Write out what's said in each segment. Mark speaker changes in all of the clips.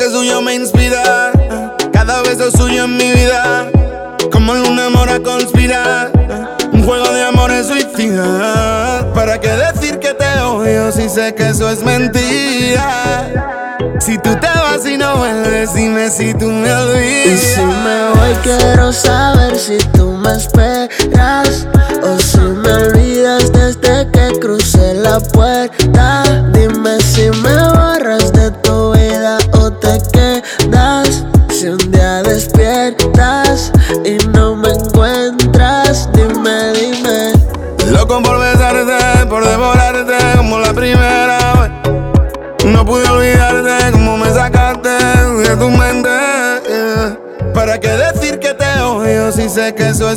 Speaker 1: toque suyo me inspira, cada beso suyo en mi vida, como luna mora conspira, un juego de amores suicida. ¿Para qué decir que te odio si sé que eso es mentira? Si tú te vas y no vuelves, dime si tú me olvidas.
Speaker 2: Y si me voy quiero saber si tú me esperas o si me olvidas desde que crucé la puerta. Dime si me borras de tu vida o te quedas. Si un día despiertas y no me encuentras, dime, dime.
Speaker 1: Loco por besarte, por devorarte como la primera vez. No pude olvidarte como me sacaste de tu mente, yeah. ¿Para qué decir que te odio si sé que eso es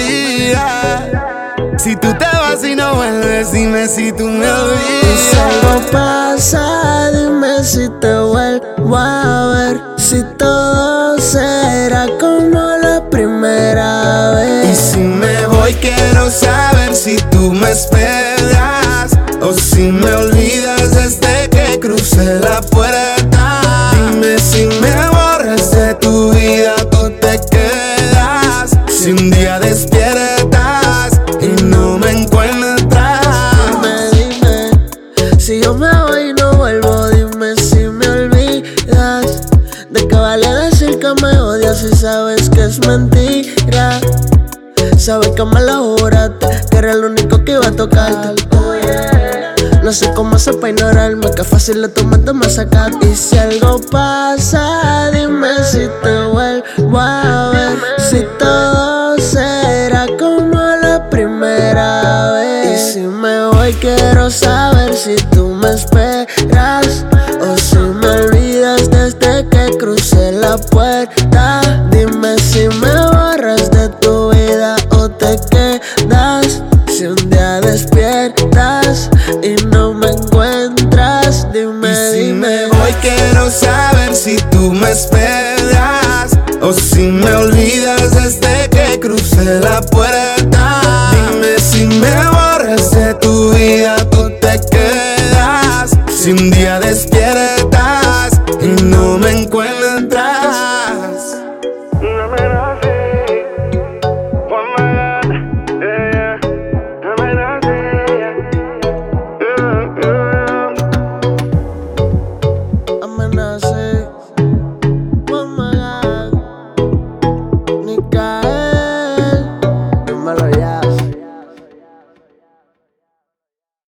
Speaker 1: mentira? Si tú te vas y no vuelves, dime si tú me olvidas.
Speaker 2: Y si algo pasa, dime si te vuelvo a ver. Si todo será como la primera vez.
Speaker 1: Y si me voy quiero saber si tú me esperas o si me olvidas desde que crucé la puerta. Dime si me borras de tu vida o te quedas. Si un día despiertas y no me encuentras.
Speaker 2: Dime, si yo me voy y no vuelvo, dime si me olvidas. ¿De qué vale decir que me odias si sabes que es mentira? Sabes que me lo juraste, que era el único que iba a tocarte. No sé cómo hacer pa' ignorarme, que fácil de tu mente me sacaste. Y si algo pasa, dime si te vuelvo a ver. Si todo será como la primera vez. Y si me voy quiero saber si tú me esperas o si me olvidas desde que crucé la puerta. Dime si me borras de tu vida o te quedas. Si un día despiertas y no me encuentras, dime,
Speaker 1: y si
Speaker 2: dime.
Speaker 1: me voy quiero saber si tú me esperas o si me olvidas desde que crucé la puerta. Dime si me borras de tu vida o te quedas.